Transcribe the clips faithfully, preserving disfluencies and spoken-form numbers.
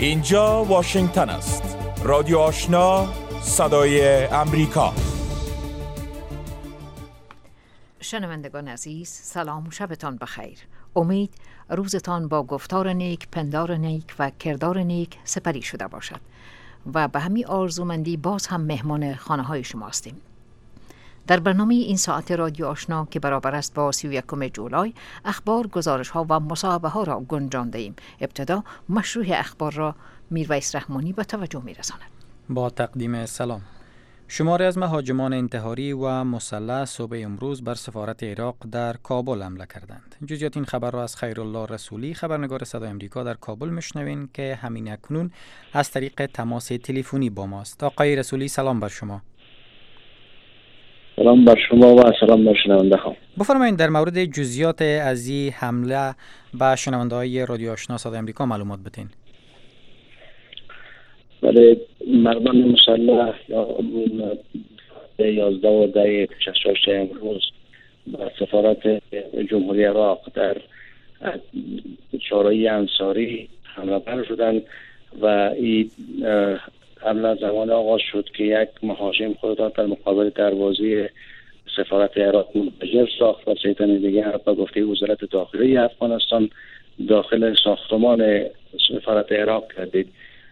اینجا واشنگتن است. رادیو آشنا، صدای امریکا. شنوندگان عزیز، سلام و شبتان بخیر. امید روزتان با گفتار نیک، پندار نیک و کردار نیک سپری شده باشد و به همین آرزومندی باز هم مهمان خانه های شما هستیم. در برنامه این ساعت رادیو آشنا که برابر است با سی و یکم جولای، اخبار، گزارش ها و مصاحبه ها را گنجانده ایم. ابتدا مشروع اخبار را میرویس رحمانی به توجه میرساند. با تقدیم سلام. شماری از مهاجمان انتحاری و مسلح صبح امروز بر سفارت عراق در کابل حمله کردند. جزئیات این خبر را از خیرالله رسولی، خبرنگار صدای امریکا در کابل میشنوین که همین اکنون از طریق تماس تلفنی با ماست. آقای رسولی، سلام بر شما. سلام بر شما و سلام بر شنونده ها. بفرمایید در مورد جزئیات از این حمله به شنونده های رادیو آشنا صدای امریکا معلومات بدین. بله، مردان مسلح یا یازده و ده شصت و هشت امروز به سفارت جمهوری عراق در چهارراه انصاری حمله ور شدند و این حمله زمان آغاز شد که یک مهاجم خود را در مقابل دروازه سفارت عراق منفجر ساخت و سه تن دیگر به گفته وزارت داخلی افغانستان داخل ساختمان سفارت عراق کردید.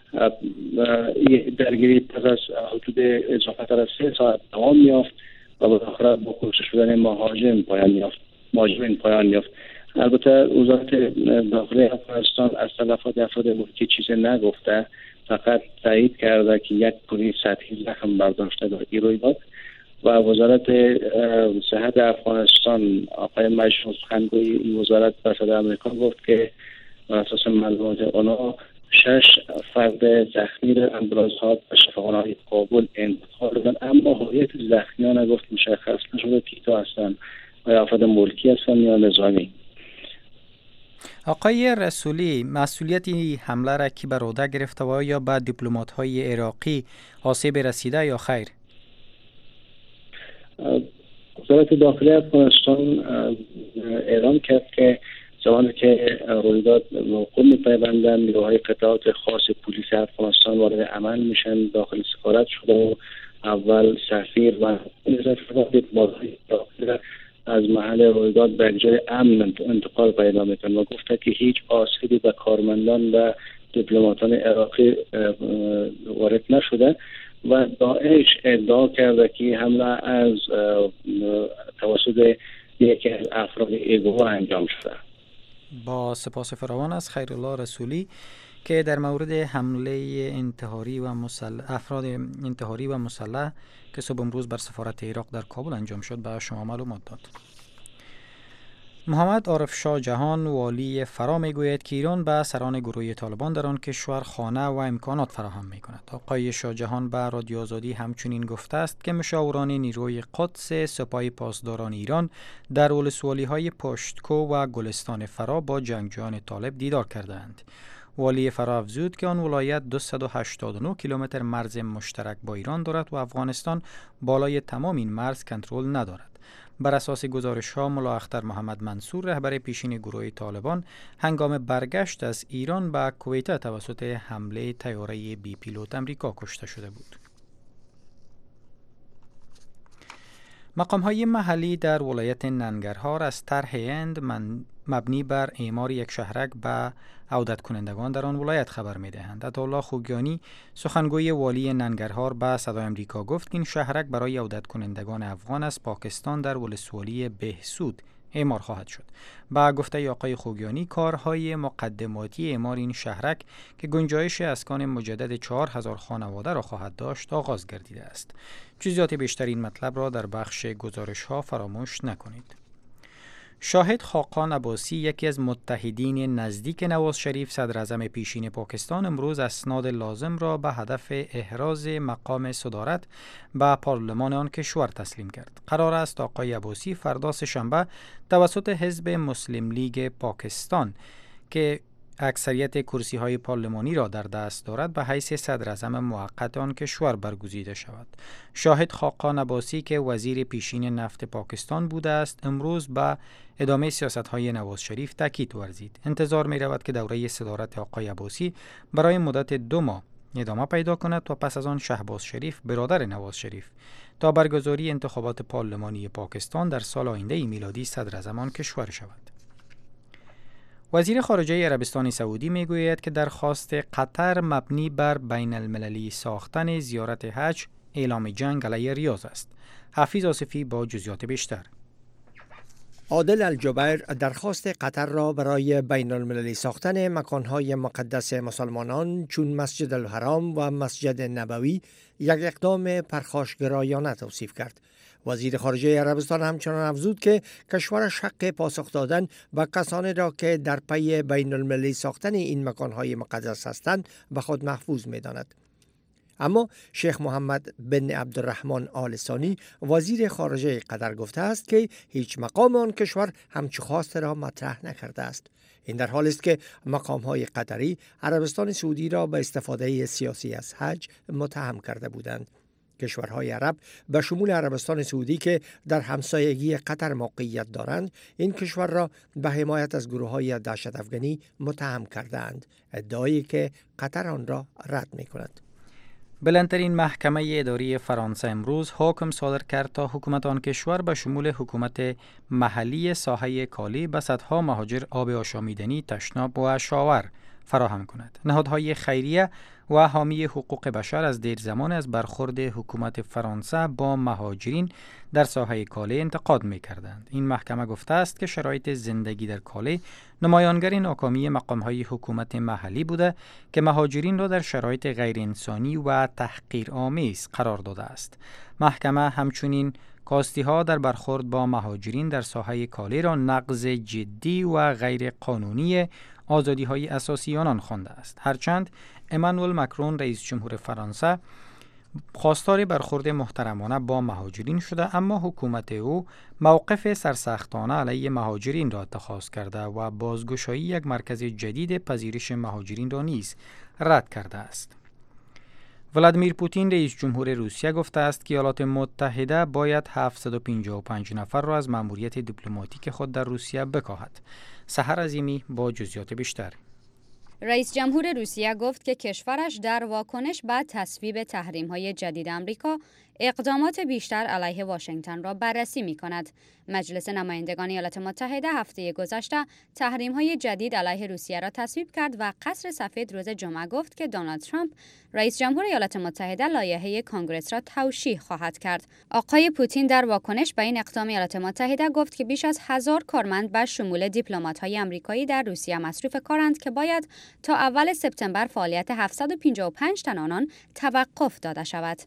درگیری پس از حدود اضافه تر از سه ساعت دوام یافت و به آخر با کشته شدن مهاجم پایان یافت. مهاجمین پایان یافت. البته وزارت داخلی افغانستان از تلفات افراد ملکی چیزی نگفته، فقط تایید کرده که یک پلیس سطحی زخم برداشته در این رویداد و وزارت صحت افغانستان آقای مجروح خانگوی این وزارت به صدای آمریکا گفت که بر اساس معلومات آنها شش فرد زخمی را امبولانس ها به شفاخانه‌های کابل انتقال دادند، اما هویت زخمیان گفت مشخص نشده کیتا هستند و افراد ملکی هستند یا نظامی. آقای رسولی، مسئولیت این حمله را کی بر عهده گرفته و یا به دیپلمات‌های عراقی آسیب رسیده یا خیر؟ وزارت داخلی افغانستان اعلام کرد که زمانی که رویداد موقع می‌پیوندند نیروهای قطعات خاص پلیس افغانستان وارد عمل میشن. داخل سفارت شده و اول سفیر و دیپلمات‌های داخلی از محل رویداد به جای امن انتقال پیدا میکنند و گفته که هیچ آسیبی به کارمندان و دیپلماتان عراقی وارد نشده و داعش ادعا کرده که حمله از توسط یکی از افراد ایگو انجام شده. با سپاس فراوان از خیرالله رسولی که در مورد حمله انتحاری و مسلح افراد انتحاری و مسلح که صبح امروز بر سفارت عراق در کابل انجام شد به شما معلومات داد. محمد عارف شاه جهان والی فرا میگوید که ایران به سران گروه طالبان در آن کشور خانه و امکانات فراهم میکند. آقای شاه جهان به رادیو آزادی همچنین گفته است که مشاوران نیروی قدس سپاه پاسداران ایران در ولسوالی های پشتکو و گلستان فرا با جنگجویان طالب دیدار کردند. والی فرا افزود که آن ولایت دویست و هشتاد و نه کیلومتر مرز مشترک با ایران دارد و افغانستان بالای تمام این مرز کنترل ندارد. بر اساس گزارش‌ها ملا اختر محمد منصور رهبر پیشین گروه طالبان هنگام برگشت از ایران به کویت توسط حمله طیاره بی پیلوت امریکا کشته شده بود. مقام‌های محلی در ولایت ننگرهار از طرح هند من مبنی بر اعمار یک شهرک به عودت کنندگان در آن ولایت خبر می‌دهند. عطاالله خوگیانی سخنگوی والی ننگرهار به صدای امریکا گفت که این شهرک برای عودت کنندگان افغان از پاکستان در ولسوالی بهسود اعمار خواهد شد. با گفته آقای خوگیانی کارهای مقدماتی اعمار این شهرک که گنجایش اسکان مجدد چهار هزار خانواده را خواهد داشت آغاز گردیده است. جزئیات بیشتر این مطلب را در بخش گزارش‌ها فراموش نکنید. شاهد خاقان عباسی یکی از متحدین نزدیک نواز شریف صدر اعظم پیشین پاکستان امروز اسناد لازم را به هدف احراز مقام صدارت به پارلمان آن کشور تسلیم کرد. قرار است آقای عباسی فردا سه‌شنبه توسط حزب مسلم لیگ پاکستان که اکثریت کرسی های پارلمانی را در دست دارد به حیث صدر اعظم موقت آن کشور برگزیده شود. شاهد خاقان عباسی که وزیر پیشین نفت پاکستان بوده است امروز به ادامه سیاست های نواز شریف تاکید ورزید. انتظار می رود که دوره صدارت آقای عباسی برای مدت دو ماه ادامه پیدا کند و پس از آن شهباز شریف برادر نواز شریف تا برگزاری انتخابات پارلمانی پاکستان در سال آینده میلادی صدر اعظم آن کشور شود. وزیر خارجه عربستان سعودی میگوید که درخواست قطر مبنی بر بین المللی ساختن زیارت حج اعلام جنگ علیه ریاض است. حفیظ آصفی با جزئیات بیشتر. عادل الجبیر درخواست قطر را برای بین المللی ساختن مکانهای مقدس مسلمانان چون مسجد الحرام و مسجد نبوی یک اقدام پرخاشگرایانه توصیف کرد. وزیر خارجه عربستان همچنان افزود که کشورش حق پاسخ دادن به کسانی را که در پی بین المللی ساختن این مکانهای مقدس هستند به خود محفوظ می داند. اما شیخ محمد بن عبدالرحمن آل ثانی وزیر خارجه قطر گفته است که هیچ مقام آن کشور همچو خواست را مطرح نکرده است. این در حالی است که مقام‌های قطری عربستان سعودی را به استفاده سیاسی از حج متهم کرده بودند. کشورهای عرب به شمول عربستان سعودی که در همسایگی قطر موقعیت دارند این کشور را به حمایت از گروه‌های دهشت افغانی متهم کردند، ادعایی که قطر آن را رد می‌کند. بلندترین محکمه اداری فرانسه امروز حکم صادر کرد تا حکومت آن کشور به شمول حکومت محلی ساحه کالی به صدها مهاجر آب آشامیدنی، تشناب و شاور فراهم کند. نهادهای خیریه و حامی حقوق بشر از دیر زمان از برخورد حکومت فرانسه با مهاجرین در ساحه کالی انتقاد می کردند. این محکمه گفته است که شرایط زندگی در کالی نمایانگر ناکامی مقامهای حکومت محلی بوده که مهاجرین را در شرایط غیر انسانی و تحقیرآمیز قرار داده است. محکمه همچنین کاستی ها در برخورد با مهاجرین در ساحه کالی را نقض جدی و غیر قانونی آزادی های اساسی آنان خوانده است. هرچند امانوئل مکرون رئیس جمهور فرانسه خواستار برخورد محترمانه با مهاجرین شده، اما حکومت او موقف سرسختانه علیه مهاجرین را اتخاذ کرده و بازگشایی یک مرکز جدید پذیرش مهاجرین را نیز رد کرده است. ولادیمیر پوتین رئیس جمهور روسیه گفته است که ایالات متحده باید هفتصد و پنجاه و پنج نفر را از مأموریت دیپلماتیک خود در روسیه بکاهد. سحر عظیمی با جزئیات بیشتر. رئیس جمهور روسیه گفت که کشورش در واکنش به تصویب تحریم‌های جدید آمریکا اقدامات بیشتر علیه واشنگتن را بررسی می‌کند. مجلس نمایندگان ایالات متحده هفته گذشته تحریم‌های جدید علیه روسیه را تصویب کرد و قصر سفید روز جمعه گفت که دونالد ترامپ رئیس جمهور ایالات متحده لایحه کنگره را توشیح خواهد کرد. آقای پوتین در واکنش به این اقدام ایالات متحده گفت که بیش از هزار کارمند به شمول دیپلمات‌های آمریکایی در روسیه مصروف کارند که باید تا اول سپتامبر فعالیت هفتصد و پنجاه و پنج تن آنان توقف داده شود.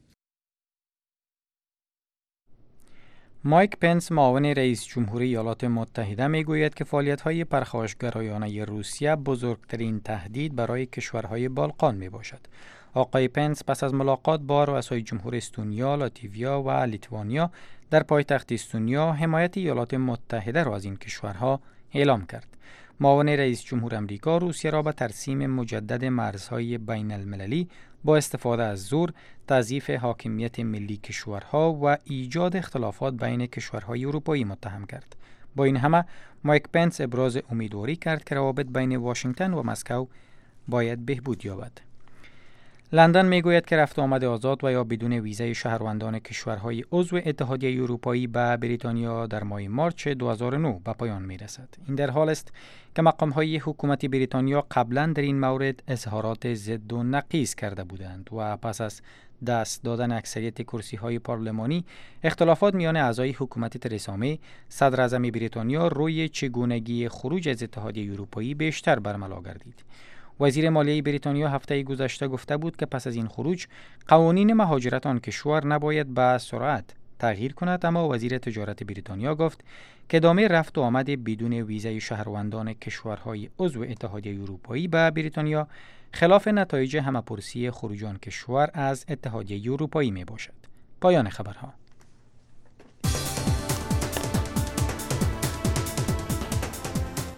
مایک پنس معاون رئیس جمهوری ایالات متحده میگوید که فعالیت‌های پرخاشگرایانه روسیه بزرگترین تهدید برای کشورهای بالقان میباشد. آقای پنس پس از ملاقات با رؤسای جمهور استونیا، لاتویا و لیتوانیا در پایتخت استونیا حمایت ایالات متحده را از این کشورها اعلام کرد. معاون رئیس جمهور آمریکا روسیه را به ترسیم مجدد مرزهای بین المللی با استفاده از زور، تضعیف حاکمیت ملی کشورها و ایجاد اختلافات بین کشورهای اروپایی متهم کرد. با این همه مایک پنس ابراز امیدواری کرد که روابط بین واشنگتن و مسکو باید بهبود یابد. لندن میگوید که رفت و آمد آزاد و یا بدون ویزای شهروندان کشورهای عضو اتحادیه اروپایی به بریتانیا در ماه مارچ دو هزار و نه به پایان میرسد. این در حال است که مقام‌های حکومت بریتانیا قبلا در این مورد اظهارات ضد و نقیض کرده بودند و پس از دست دادن اکثریت کرسی‌های پارلمانی اختلافات میان اعضای حکومت ترسا می، صدر اعظم بریتانیا روی چگونگی خروج از اتحادیه اروپایی بیشتر برملا گردید. وزیر مالیه بریتانیا هفته گذشته گفته بود که پس از این خروج قوانین مهاجرت آن کشور نباید به سرعت تغییر کند، اما وزیر تجارت بریتانیا گفت که ادامه رفت و آمد بدون ویزای شهروندان کشورهای عضو اتحادیه اروپایی به بریتانیا خلاف نتایج همه‌پرسی خروج آن کشور از اتحادیه اروپایی می باشد. پایان خبرها.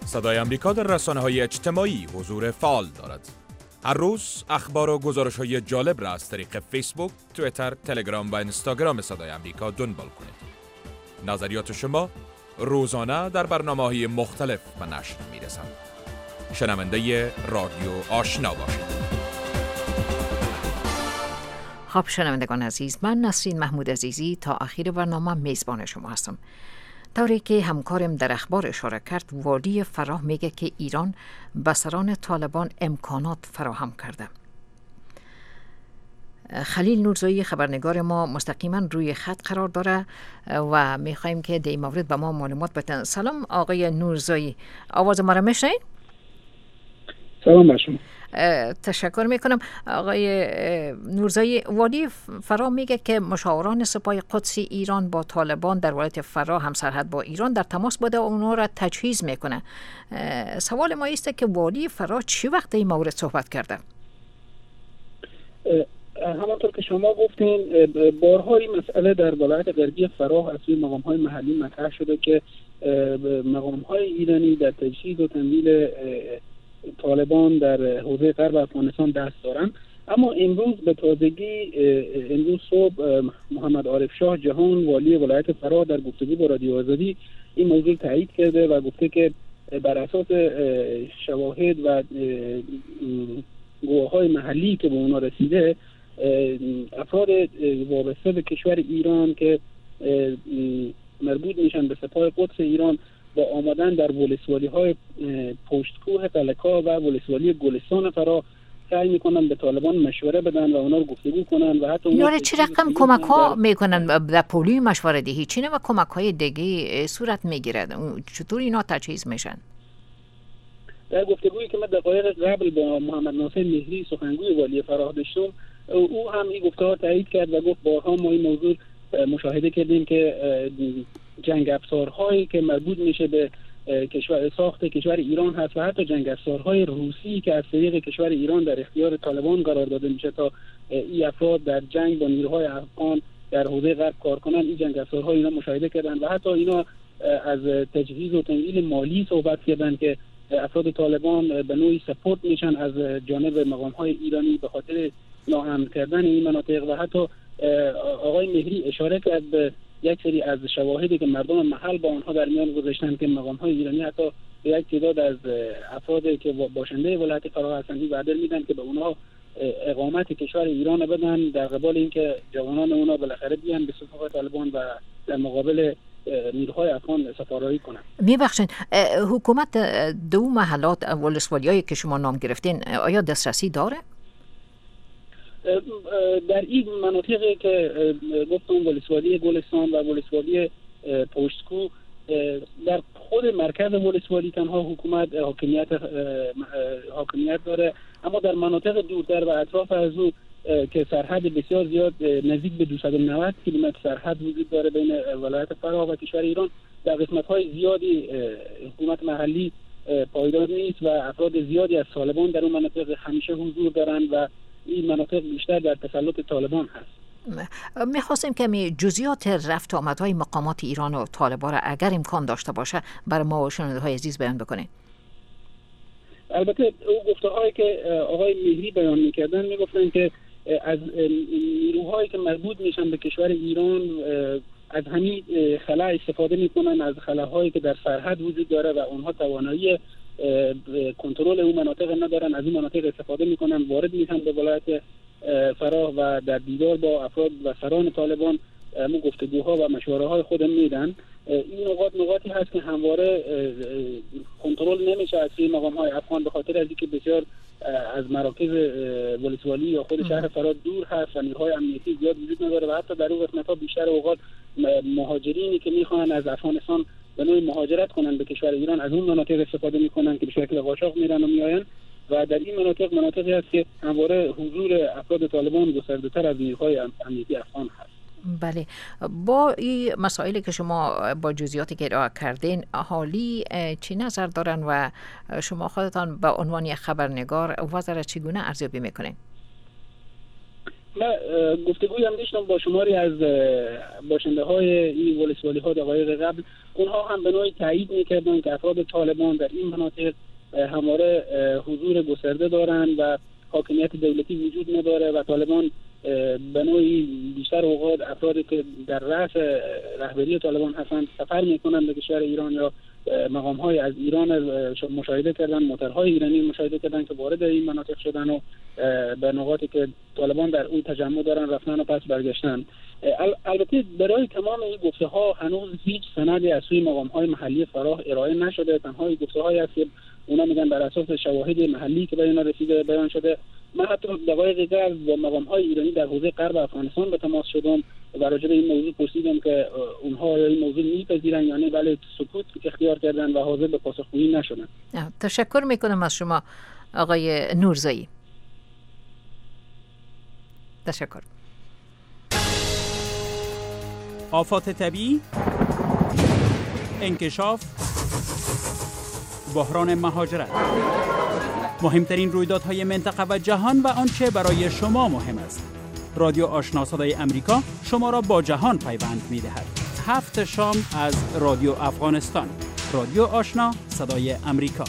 صدای آمریکا در رسانه‌های اجتماعی حضور فعال دارد. هر روز اخبار و گزارش‌های جالب را از طریق فیسبوک، توییتر، تلگرام و اینستاگرام صدای آمریکا دنبال کنید. نظریات شما روزانه در برنامه‌های مختلف به نشر می‌رسند. شنونده رادیو آشنا باشید. خب شنوندگان عزیز، من نسرین محمود عزیزی تا اخیر برنامه میزبان شما هستم. طوری که همکارم در اخبار اشاره کرد، والی فراه میگه که ایران به سران طالبان امکانات فراهم کرده. خلیل نورزایی خبرنگار ما مستقیما روی خط قرار داره و میخوایم که در این مورد به ما معلومات بدن. سلام آقای نورزایی، آواز ما را میشنید؟ سلام بر شما. تشکر میکنم. آقای نورزایی، والی فراه میگه که مشاوران سپاه قدس ایران با طالبان در ولایت فراه هم سرحد با ایران در تماس بوده و اونا را تجهیز میکنه. سوال ما است که والی فراه چی وقت این مورد صحبت کرده؟ همانطور که شما گفتین، بارها این مسئله در ولایت غربی فراه از سوی مقام‌های محلی مطرح شده که مقام‌های ایرانی در تجهیز و تمویل طالبان در حوزه غرب افغانستان دست دارند. اما امروز به تازگی، امروز صبح محمد عارف شاه جهان والی ولایت فراه در گفتگو با رادیو آزادی این موضوع تایید کرده و گفته که بر اساس شواهد و گواه‌های محلی که به اونا رسیده، افراد وابسته به کشور ایران که مربوط میشن به سپاه قدس ایران با آمدن در ولسوالی های پشتکوه قلکا و ولسوالی گلستان فراه سعی میکنن به طالبان مشوره بدن و اونا رو گفتگو کنن و حتی اونا چه رقم کمک ها میکنن در پولی مشوره دهی چینه و کمک های دیگه صورت میگیرد؟ چطور اینا تجهیز میشن؟ در گفتگویی که من دقایق قبل با محمد ناصر مهری سخنگوی والی فراه داشتم، او هم این گفته‌ها تایید کرد و گفت بارها ما این موضوع مشاهده کردیم که جنگ افزارهایی که مربوط میشه به کشور ساخت کشور ایران هست و حتی جنگ افزارهای روسی که از طریق کشور ایران در اختیار طالبان قرار داده میشه تا این افراد در جنگ با نیروهای افغان در حوزه غرب کار کنن، این جنگ افزارها اینا مشاهده کردن و حتی اینا از تجهیز و تمویل مالی صحبت کردن که افراد طالبان به نوعی سپورت میشن از جانب مقام‌های ایرانی به خاطر ناامن کردن این مناطق. و حتی آقای مهری اشاره کرد به یک سری از شواهدی که مردم محل با آنها در میان گذاشتن که مقام‌های ایرانی حتی به یک تعداد از افرادی که باشنده ولایت فراه هستند وعده میدن که به اونها اقامت کشور ایران بدن در قبال اینکه جوانان اونا بالاخره بیان به صفوف طالبان و در مقابل نیروهای افغان سفارایی کنند. میبخشید، حکومت دو محلات ولسوالیایی که شما نام گرفتین آیا دسترسی داره؟ در این مناطقی که گفتم ولسوالی گلستان و ولسوالی پشتکو، در خود مرکز ولسوالی تنها حکومت حاکمیت حاکمیت داره، اما در مناطق دورتر و اطراف از او که سرحد بسیار زیاد نزدیک به دویست و نود کیلومتر سرحد وجود داره بین ولایت فراه و کشور ایران، در قسمت‌های زیادی حکومت محلی پایدار نیست و افراد زیادی از طالبان در اون مناطق همیشه حضور دارند و این مناطق بیشتر در تسلط طالبان هست. میخواستیم که می جزئیات رفت آمدهای مقامات ایران و طالبان را اگر امکان داشته باشه برای ما و شنونده‌های عزیز بیان بکنید. البته او گفته‌هایی که آقای مهری بیان می‌کردن میگفتن که از نیروهایی که مربوط میشن به کشور ایران از همین خلا استفاده میکنن، از خلاهایی که در سرحد وجود داره و اونها توانایی کنترل اون مناطق ندارن، از این مناطق استفاده میکنن، وارد میشن به ولایت فراه و در دیدار با افراد و سران طالبان همون گفتگوها و مشوره های خودم میدن. این نقاط نقاطی هست که همواره کنترل نمیشه از این مقام های افغان به خاطر از اینکه بسیار از مراکز ولسوالی یا خود شهر فراه دور هست و نیروهای امنیتی زیاد وجود نداره و حتی در اون قسمت‌ها بیشتر اوقات مهاجرینی که میخوان از افغانستان به نوعی مهاجرت کنن به کشور ایران از اون مناطق استفاده میکنن که به شکل قاچاق میرن و میآین و در این مناطق مناطقی هست که همواره حضور افراد طالبان گسترده‌تر از نیروهای امنیتی افغان هست. بله، با این مسائلی که شما با جزئیاتی که ارائه کردین اهالی چی نظر دارن و شما خودتان به عنوان خبرنگار وضع را چگونه ارزیابی میکنین؟ من گفتگوی هم داشتم با شماری از باشنده های این ولسوالی ها دقایق قبل. اونها هم به نوعی تایید میکردن که افراد طالبان در این مناطق همواره حضور گسترده دارند و حاکمیت دولتی وجود نداره و طالبان به نوعی بیشتر اوقات افرادی که در رأس رهبری طالبان هستند سفر میکنند به کشور ایران یا مقام های از ایران مشاهده کردن، موتورهای ایرانی مشاهده کردن که وارد این مناطق شدن و به نقاطی که طالبان در اون تجمع دارن رفتن و پس برگشتن. البته برای تمام این گفته ها هنوز هیچ سندی از سوی مقام های محلی فراه ارائه نشده. تنها گفته هایی است که اونا میگن بر اساس شواهد محلی که به اینا رسیده بیان شده. من حتی دقایق قبل با مقام های ایرانی در حوزه غرب افغانستان به تماس شدم و راجع به این موضوع پرسیدم که اونها این موضوع میپذیرن یا نه، ولی سکوت اختیار کردن و حاضر به پاسخگویی نشدن. تشکر میکنم از شما آقای نورزایی. تشکر. آفات طبیعی، انکشاف، بحران مهاجرت، مهمترین رویدادهای منطقه و جهان و آنچه برای شما مهم است. رادیو آشنا صدای امریکا شما را با جهان پیوند می‌دهد. هفت شام از رادیو افغانستان. رادیو آشنا صدای امریکا.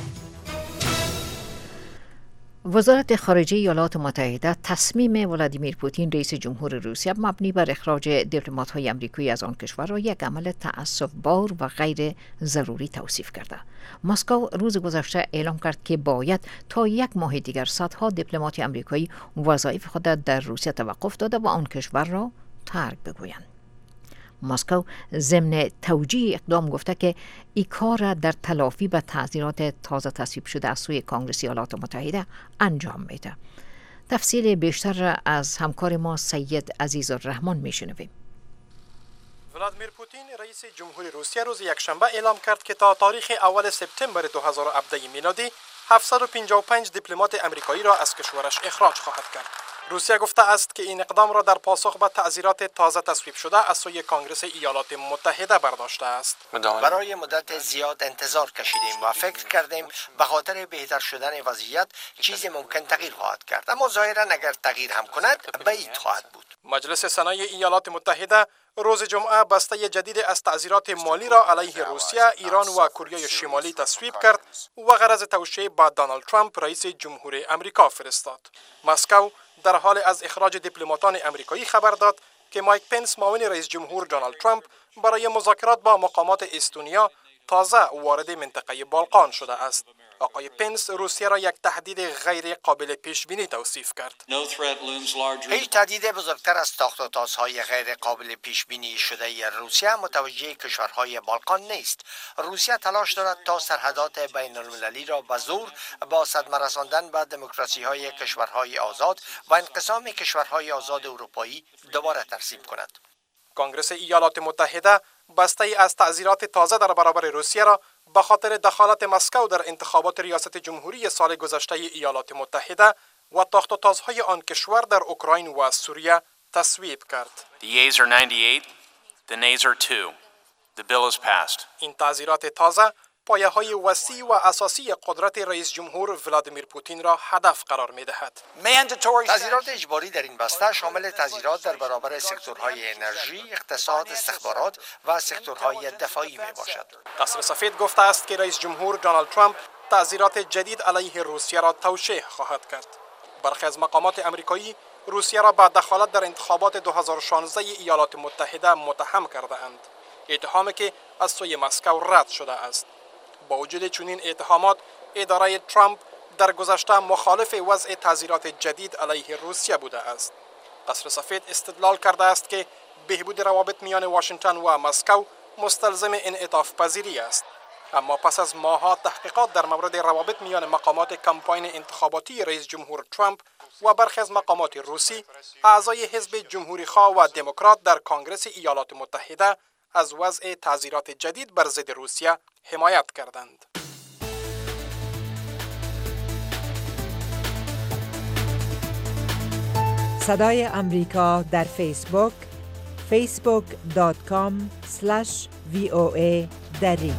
وزارت خارجه ایالات متحده تصمیم ولادیمیر پوتین رئیس جمهور روسیه مبنی بر اخراج دیپلمات‌های آمریکایی از آن کشور را یک عمل تعصب‌بار و غیر ضروری توصیف کرده. مسکو روز گذشته اعلام کرد که باید تا یک ماه دیگر صدها دیپلمات آمریکایی وظایف خود در روسیه توقف داده و آن کشور را ترک بگویند. مسکو ضمن توجیه اقدام گفته که این کار در تلافی به تعزیرات تازه تصویب شده از سوی کنگره ایالات متحده انجام میده. تفصیل بیشتر از همکار ما سید عزیز الرحمن میشنویم. ولادیمیر پوتین رئیس جمهوری روسیه روز یکشنبه اعلام کرد که تا تاریخ اول سپتامبر دو هزار و هفده میلادی هفتصد و پنجاه و پنج دیپلمات آمریکایی را از کشورش اخراج خواهد کرد. روسیه گفته است که این اقدام را در پاسخ به تعزیرات تازه تصویب شده از سوی کنگره ایالات متحده برداشته است. برای مدت زیاد انتظار کشیدیم و فکر کردیم به خاطر بهتر شدن وضعیت چیزی ممکن تغییر خواهد کرد، اما ظاهرا اگر تغییر هم کند بعید خواهد بود. مجلس سنای ایالات متحده روز جمعه بسته جدید از تعزیرات مالی را علیه روسیه، ایران و کره شمالی تصویب کرد و غرض توشیح به دونالد ترامپ رئیس جمهور آمریکا فرستاد. مسکو در حال از اخراج دیپلماتان آمریکایی خبر داد که مایک پنس معاون رئیس جمهور دونالد ترامپ برای مذاکرات با مقامات استونیا تازه وارد منطقه بالقان شده است. آقای پنس روسیه را یک تهدید غیر قابل پیش بینی توصیف کرد. هیچ تهدید بزرگتر از تاخت و تازهای غیر قابل پیش بینی شده روسیه متوجه کشورهای بالقان نیست. روسیه تلاش دارد تا سرحدات بین المللی را به زور با صدمه رساندن به دموکراسی های کشورهای آزاد و انقسام کشورهای آزاد اروپایی دوباره ترسیم کند. کنگره ایالات متحده بسته از تعزیرات تازه در برابر روسیه را به خاطر دخالت مسکو در انتخابات ریاست جمهوری سال گذشته ایالات متحده و تاخت و تازهای آن کشور در اوکراین و سوریه تصویب کرد. The yeas are ninety-eight, the nays are two. The bill is passed. این تعزیرات تازه پایه های وسیع و اساسی قدرت رئیس جمهور ولادیمیر پوتین را هدف قرار می دهد. تعزیرات اجباری در این بسته شامل تعزیرات در برابر سکتورهای انرژی، اقتصاد، استخبارات و سکتورهای دفاعی می باشد. قصر سفید گفته است که رئیس جمهور دونالد ترامپ تعزیرات جدید علیه روسیه را توشیح خواهد کرد. برخی از مقامات آمریکایی روسیه را به دخالت در انتخابات دو هزار و شانزده ایالات متحده متهم کرده اند. اتهامی که از سوی مسکو رد شده است. با وجود چنین اتهامات، اداره ترامپ در گذشته مخالف وضع تعزیرات جدید علیه روسیه بوده است. قصر سفید استدلال کرده است که بهبود روابط میان واشنگتن و مسکو مستلزم انعطاف پذیری است. اما پس از ماه‌ها تحقیقات در مورد روابط میان مقامات کمپاین انتخاباتی رئیس جمهور ترامپ و برخی از مقامات روسی، اعضای حزب جمهوری‌خواه و دموکرات در کنگره ایالات متحده از وضع تعزیرات جدید بر ضد روسیه حمایت کردند. صدای امریکا در فیسبوک فیسبوک دات کام اسلش وی او ای دری.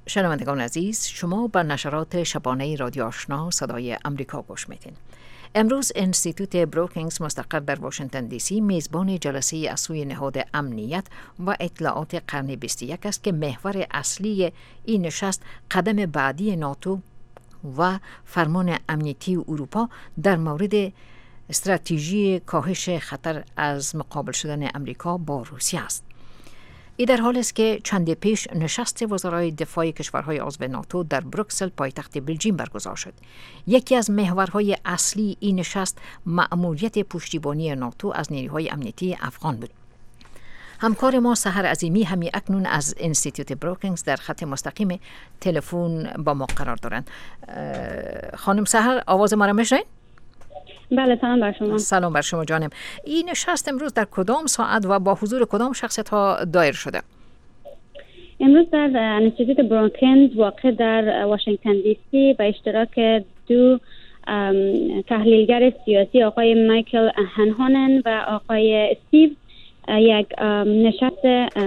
شنوندگان عزیز، شما بر نشرات شبانه رادیو آشنا صدای امریکا گوش میدین. امروز انستیتوت بروکینگز مستقر در واشنگتن دی سی میزبان جلسه از سوی نهاد امنیت و اطلاعات قرن بیست و یک است که محور اصلی این نشست قدم بعدی ناتو و فرمان امنیتی اروپا در مورد استراتژی کاهش خطر از مقابل شدن امریکا با روسیه است. این در حال است که چند پیش نشست وزرای دفاع کشورهای عضو ناتو در بروکسل پایتخت بلژیم برگزار شد. یکی از محورهای اصلی این نشست مأموریت پشتیبانی ناتو از نیروهای امنیتی افغان بود. همکار ما سحر عظیمی همی اکنون از انستیتوت بروکینگز در خط مستقیم تلفن با ما قرار دارند. خانم سحر، آواز ما را میشنوید؟ بله، سلام بر شما. سلام بر شما جانم. این نشست امروز در کدام ساعت و با حضور کدام شخصیت ها دایر شده؟ امروز در انستیتوت بروکینگز واقع در واشنگتن دی سی به اشتراک دو تحلیلگر سیاسی، آقای مایکل هنهانن و آقای استیو، یک نشست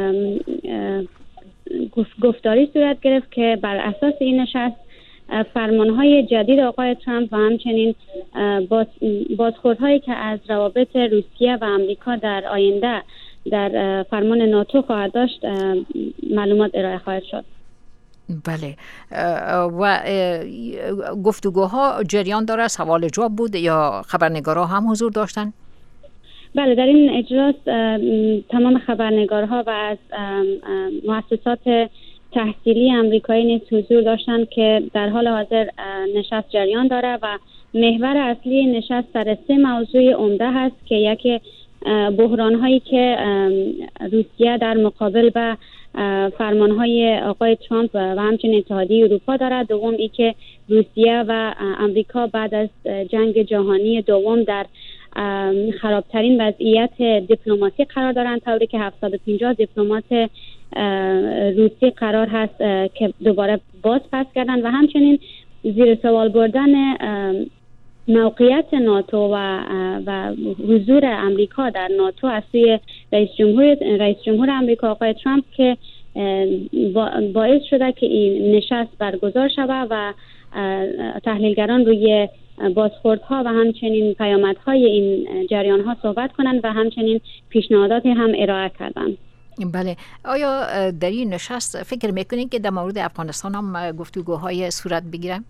گفتاری صورت گرفت که بر اساس این نشست فرمانهای جدید آقای ترامپ و همچنین باز بازخوردهایی که از روابط روسیه و امریکا در آینده در فرمان ناتو خواهد داشت معلومات ارائه خواهد شد. بله، و گفتگوها جریان داره، سوال جواب بود یا خبرنگارها هم حضور داشتن؟ بله، در این اجلاس تمام خبرنگارها و از مؤسسات تحصیلی امریکایی نیز حضور داشتن که در حال حاضر نشست جریان داره و محور اصلی نشست سر سه موضوع عمده هست که یکی بحران هایی که روسیه در مقابل به فرمان های آقای ترامپ و همچنین اتحادیه اروپا داره، دوم ای که روسیه و امریکا بعد از جنگ جهانی دوم در خرابترین وضعیت دیپلماسی قرار دارند، طوری که هفتصد و پنجاه دیپلمات روسی قرار هست که دوباره باز پس کردن و همچنین زیر سوال بردن موقعیت ناتو و و حضور امریکا در ناتو از سوی رئیس جمهور رئیس جمهور امریکا آقای ترامپ که باعث شده که این نشست برگزار شود و تحلیلگران روی بازخوردها و همچنین پیامدهای این جریانها صحبت کنند و همچنین پیشنهاداتی هم ارائه کردند. بله، آیا در این نشست فکر میکنید که در مورد افغانستان هم گفتگوهای صورت بگیرن؟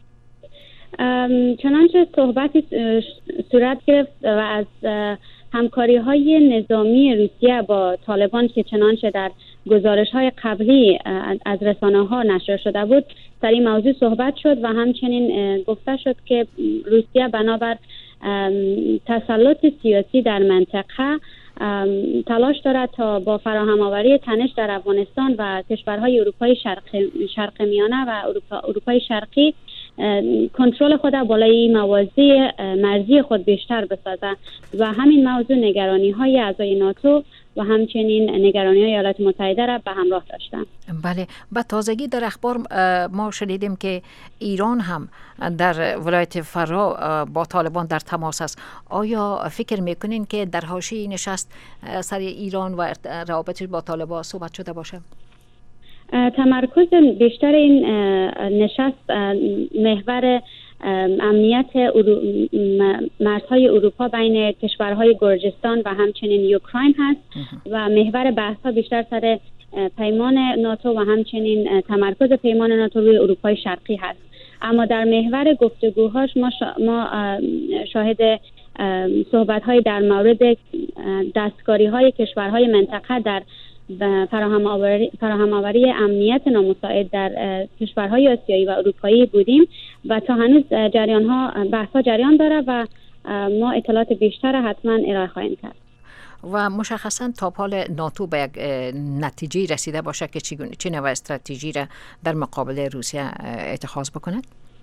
چنانچه صحبتی صورت گرفت و از همکاری های نظامی روسیه با طالبان که چنانچه در گزارش های قبلی از رسانه ها نشر شده بود در این موضوع صحبت شد و همچنین گفته شد که روسیه بنابر تسلط سیاسی در منطقه تلاش دارد تا با فراهم آوری تنش در افغانستان و کشورهای اروپای شرق شرق میانه و اروپا اروپای شرقی کنترل خود بالای موازی مرزی خود بیشتر بسازه و همین موضوع نگرانی های اعضای ناتو و همچنین نگرانی های ایالات متحده را به همراه داشتن. بله، با تازگی در اخبار ما شنیدیم که ایران هم در ولایت فرا با طالبان در تماس است. آیا فکر میکنین که در حاشیه نشست سر ایران و روابطش با طالبان صحبت شده باشه؟ تمرکز بیشتر این نشست محور امنیت مرزهای اروپا بین کشورهای گرجستان و همچنین اوکراین هست و محور بحث ها بیشتر سر پیمان ناتو و همچنین تمرکز پیمان ناتو روی اروپای شرقی هست. اما در محور گفتگوهاش ما, شا... ما شاهد صحبت های در مورد دستکاری های کشورهای منطقه در فراهم آوری, فراهم آوری امنیت نامساعد در کشورهای آسیایی و اروپایی بودیم و تا هنوز جریان ها بحث ها جریان داره و ما اطلاعات بیشتر حتما ارائه خواهیم کرد. و مشخصا تا حال ناتو به یک نتیجه رسیده باشه که چه نوع استراتژی را در مقابل روسیه اتخاذ بکند؟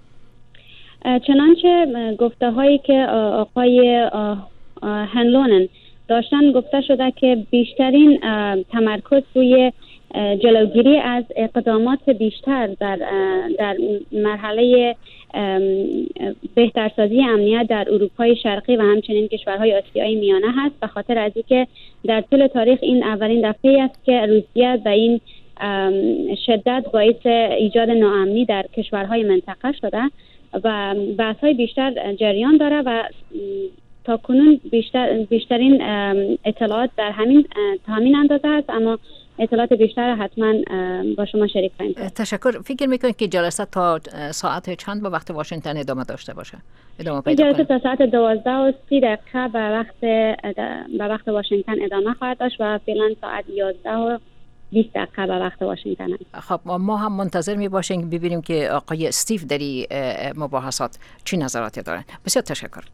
چنانچه گفته هایی که آقای هنلونن داشتن گفته شده که بیشترین تمرکز روی جلوگیری از اقدامات بیشتر در در مرحله بهترسازی امنیت در اروپای شرقی و همچنین کشورهای آسیایی میانه هست، به خاطر از اینکه در طول تاریخ این اولین دفعه است که روسیه و این شدت باعث ایجاد ناامنی در کشورهای منطقه شده و بحث‌های بیشتر جریان داره و تا کنون بیشتر بیشترین اطلاعات در همین تا همین اندازه است، اما اطلاعات بیشتر حتما با شما شریک خواهیم کرد. تشکر. فکر میکنید که جلسه تا ساعت چند به وقت واشنگتن ادامه داشته باشه؟ ادامه پیدا جلسه تا ساعت دوازده و سی دقیقه به وقت به وقت واشنگتن ادامه خواهد داشت و فعلا ساعت یازده و بیست دقیقه به وقت واشنگتن است. خب ما هم منتظر می باشیم ببینیم که آقای استیو در این مباحثات چی نظراتی دارن. بسیار تشکر.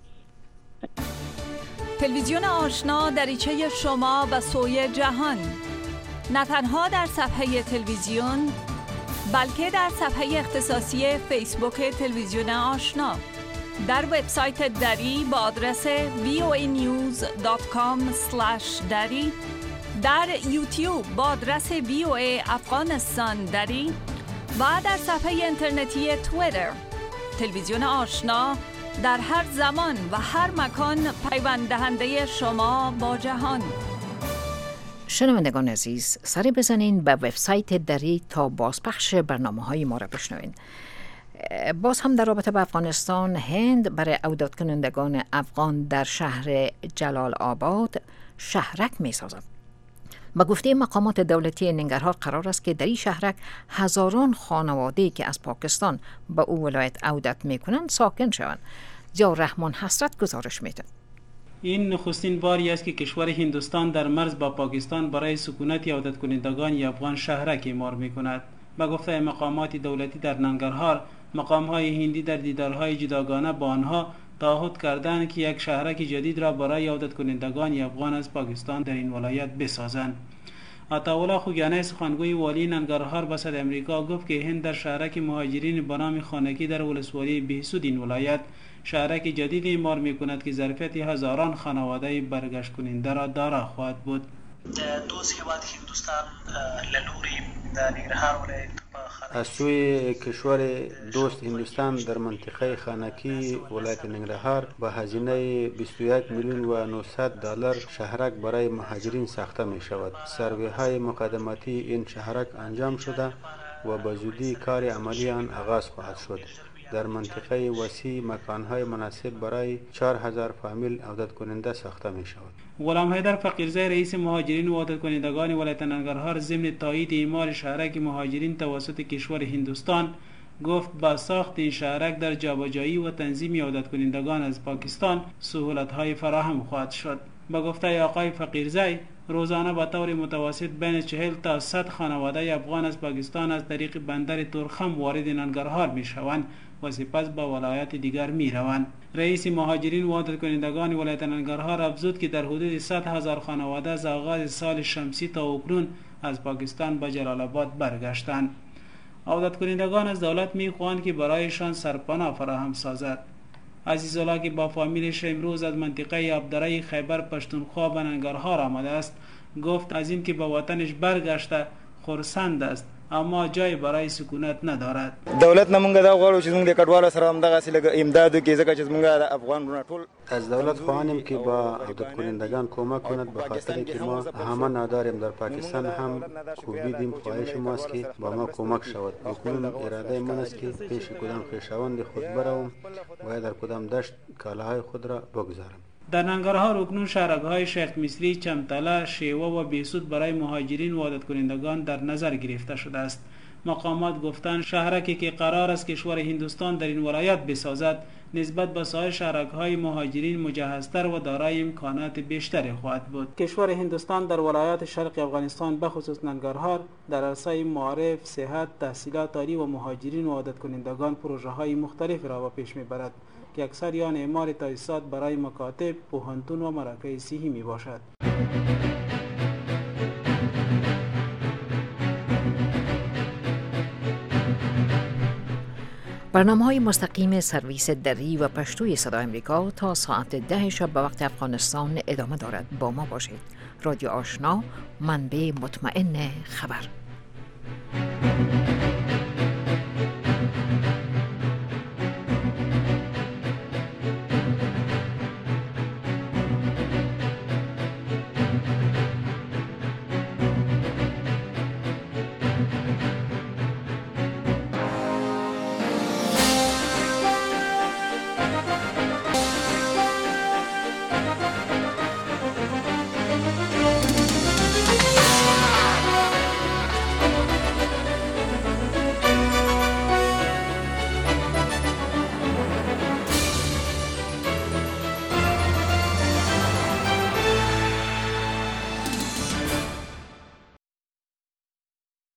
تلویزیون آشنا دریچه شما به سوی جهان، نه تنها در صفحه تلویزیون بلکه در صفحه اختصاصی فیسبوک تلویزیون آشنا، در وبسایت دری با آدرس وی او ای نیوز دات کام اسلش دری، در یوتیوب با آدرس وی او ای افغانستان دری و در صفحه اینترنتی توییتر. تلویزیون آشنا در هر زمان و هر مکان پیوند دهنده شما با جهان. شنوندگان عزیز، سری بزنین به وبسایت دری تا بازپخش برنامه‌های ما را بشنوین. باز هم در رابطه با افغانستان، هند برای عودت کنندگان افغان در شهر جلال آباد شهرک می سازد. با گفته مقامات دولتی ننگرهار قرار است که در این شهرک هزاران خانواده که از پاکستان به او ولایت عودت می کنند ساکن شوند. ضیاء الرحمن حسرت گزارش میده. این نخستین باری است که کشور هندوستان در مرز با پاکستان برای سکونت عودت کنندگان افغان شهرک اعمار می کند. با گفته مقامات دولتی در ننگرهار، مقام‌های هندی در دیدارهای جداگانه با آنها تعهد کردند که یک شهرک جدید را برای عودت کنندگان افغان از پاکستان در این ولایت بسازند. عطاالله خوگیانی سخنگوی والی ننگرهار به صدای امریکا گفت که هند در شهرک مهاجرین به نام خانکی در ولسوالی بهسود این ولایت شهرک جدید اعمار می‌کند که ظرفیت هزاران خانواده برگشت کننده را دارا خواهد بود. دوست هیواد هندوستان للوری در ننگرهار ولایت از سوی کشور دوست هندوستان در منطقه خانکی ولایت ننگرهار با هزینه بیست و یک میلیون و نهصد دلار شهرک برای مهاجرین ساخته می شود. سروی های مقدماتی این شهرک انجام شده و به زودی کار عملی آن آغاز خواهد شد. در منطقه وسیع مکان‌های مناسب برای چهار هزار فامیل عودت کننده ساخته می شود. غلام حیدر فقیرزی رئیس مهاجرین و عودت کنندگان ولایت ننگرهار ضمن تایید اعمار شهرک مهاجرین توسط کشور هندوستان گفت با ساخت این شهرک در جابجایی و تنظیم عودت کنندگان از پاکستان سهولت‌های فراهم خواهد شد. با گفته آقای فقیرزی روزانه به طور متوسط بین چهل تا صد خانواده افغان از پاکستان از طریق بندر تورخم وارد ننگرهار می شوند و سپس به ولایات دیگر می روند. رئیس مهاجرین و عودت کنندگان ولایت ننگرهار افزود که در حدود صد هزار خانواده از آغاز سال شمسی تا اکنون از پاکستان به جلال آباد برگشتند. عودت کنندگان از دولت می خواهند که برایشان سرپناه فراهم سازد. عزیزالله که با فامیلش امروز از منطقه آبدره خیبر پشتونخوا به ننگرهار آمده است گفت از این که به وطنش برگشته خرسند است، اما جای برای سکونت ندارد. دولت نمونږ دا غواړو چې موږ د کډوالو سره هم دغه سره امدادو کې ځکه چې موږ د افغان ټول از دولت خواهیم که با عودت کنندگان کمک کند به خاطر که ما همه نداریم. در پاکستان هم کوبیدیم، خواهش ماست که با ما کمک شود. اکنون اراده من است که پیش کدام خویشاوند خود بروم و در کدام دشت کالاهای خود را بگذارم. در ننگرهار اکنون شهرک‌های شیخ مصری، چمتله، شیوه و بهسود برای مهاجرین و عودت کنندگان در نظر گرفته شده است. مقامات گفتند شهرکی که قرار است کشور هندوستان در این ولایت بسازد نسبت به سایر شهرک‌های مهاجرین مجهزتر و دارای امکانات بیشتری خواهد بود. کشور هندوستان در ولایات شرق افغانستان به خصوص ننگرهار در عرصه معارف، صحت، تحصیلات عالی و مهاجرین و عودت کنندگان پروژه‌های مختلف را به پیش می‌برد که اکثر آن اعمار تاسیسات برای مکاتب، پوهنتون و مراکز صحی می باشد. برنامه‌های مستقیم سرویس دری و پشتوی صدای امریکا تا ساعت ده شب به وقت افغانستان ادامه دارد. با ما باشید. رادیو آشنا، منبع مطمئن خبر.